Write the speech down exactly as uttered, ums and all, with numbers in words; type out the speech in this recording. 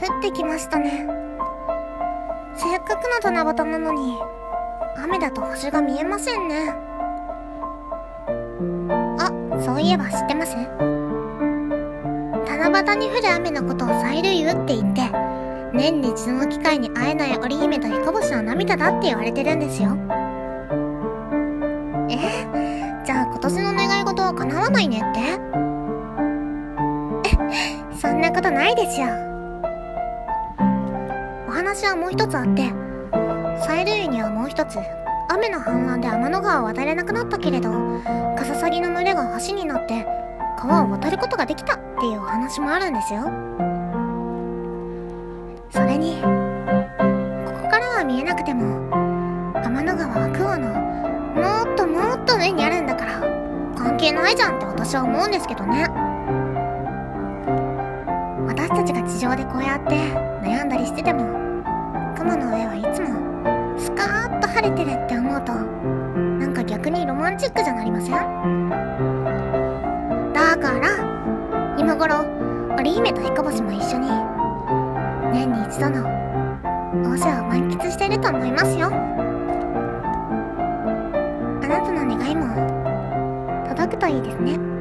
降ってきましたね。せっかくの七夕なのに雨だと星が見えませんね。あ、そういえば知ってます？七夕に降る雨のことを催涙雨って言って、年に一度の機会に会えない織姫と彦星の涙だって言われてるんですよ。え、じゃあ今年の願い事は叶わないねって？そんなことないでしょ。お話はもう一つあって、催涙雨にはもう一つ、雨の氾濫で天の川を渡れなくなったけれど、カササギの群れが橋になって川を渡ることができたっていうお話もあるんですよ。それにここからは見えなくても天の川は雲のもっともっと上にあるんだから関係ないじゃんって私は思うんですけどね。私たちが地上でこうやって悩んだりしてても、雲の上はいつもスカーッと晴れてるって思うと、なんか逆にロマンチックじゃなりません？だから今頃織姫と彦星も一緒に年に一度のオシャを満喫していると思いますよ。あなたの願いも届くといいですね。